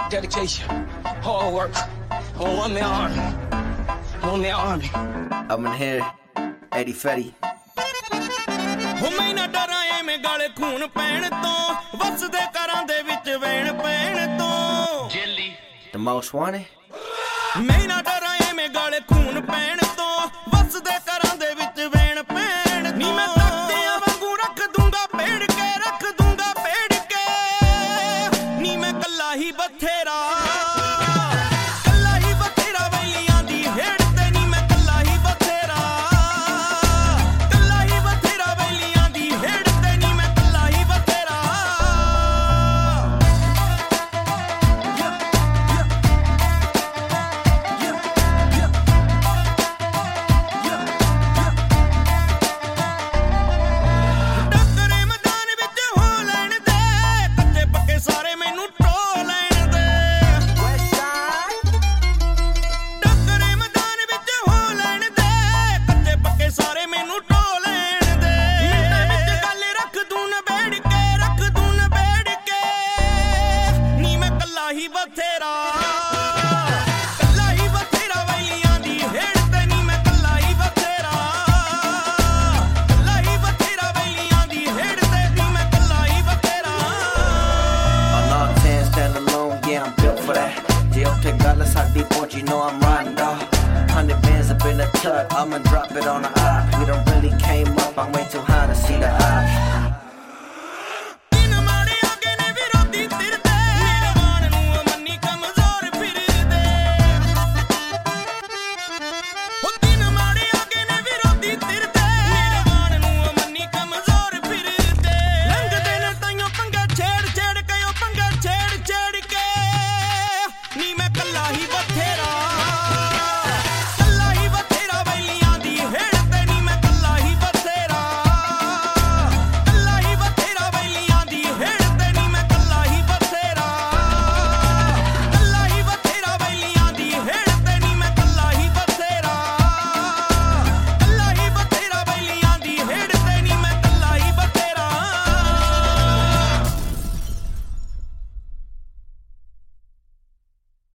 dedication, hard work, on one man army, one man army. I'm in here, Eddie Fetty. ਹੋ ਮੈਂ ਨਾ ਡਰਾਂ ਐਵੇਂ ਗਾਲੇ ਖੂਨ ਪੈਣ ਤੋਂ ਵਸਦੇ ਘਰਾਂ ਦੇ ਵਿੱਚ ਵੈਣ ਪੈਣ ਤੋਂ ਜੇਲੀ The most wanted ਮੈਂ ਨਾ ਡਰਾਂ ਐਵੇਂ ਗਾਲੇ ਖੂਨ ਪੈਣ ਤੋਂ ਵਸਦੇ ਘਰਾਂ ਦੇ ਵਿੱਚ ਵੈਣ ਪੈਣ ਨੀ ਮੈਂ ਤਖਤਿਆਂ ਵਾਂਗੂ ਰੱਖ ਦੂੰਗਾ ਪੇੜ ਕੇ ਨੀ ਮੈਂ ਕੱਲਾ ਹੀ ਬਥੇਰਾ ਵੈਲੀਆਂ ਦੀ ਹੇੜ ਤੇ ਨੀ ਮੈਂ ਕੱਲਾ ਹੀ ਬਥੇਰਾ ਵੈਲੀਆਂ ਦੀ ਹੇੜ ਤੇ ਨੀ ਮੈਂ ਕੱਲਾ ਹੀ ਬਥੇਰਾ ਟੱਕਰੇ ਮੈਦਾਨ ਵਿੱਚ ਹੋ ਲੈਣ ਦੇ ਕੱਚੇ ਪੱਕੇ ਸਾਰੇ ਮੈਨੂੰ ਟੋ ਲੈਣ ਦੇ ਟੱਕਰੇ ਮੈਦਾਨ ਵਿੱਚ ਹੋ ਲੈਣ ਦੇ ਕੱਚੇ ਪੱਕੇ ਸਾਰੇ ਮੈਨੂੰ ਟੋ ਲੈਣ ਦੇ ਮਿੰਟਾਂ ਵਿੱਚ ਗੱਲ ਰੱਖ ਦੂੰ ਨਬੇੜ ਕੇ ਨੀ ਮੈਂ ਕੱਲਾ ਹੀ ਬਥੇਰਾ ਵੈਲੀਆਂ ਦੀ ਹੇੜ ਤੇ ਨੀ ਮੈਂ ਕੱਲਾ ਹੀ ਬਥੇਰਾ ਵੈਲੀਆਂ ਦੀ ਹੇੜ ਤੇ ਨੀ ਮੈਂ ਕੱਲਾ ਹੀ ਬਥੇਰਾ On all 10, stand alone, yeah, I'm built for that. ਜੇ ਉੱਥੇ ਗੱਲ ਸਾਡੀ ਪਹੁੰਚੀ, know I'm riding, dawg. 100 bands up in the tub, I'ma drop it on the op. We done really came up, I'm way too high to see the op.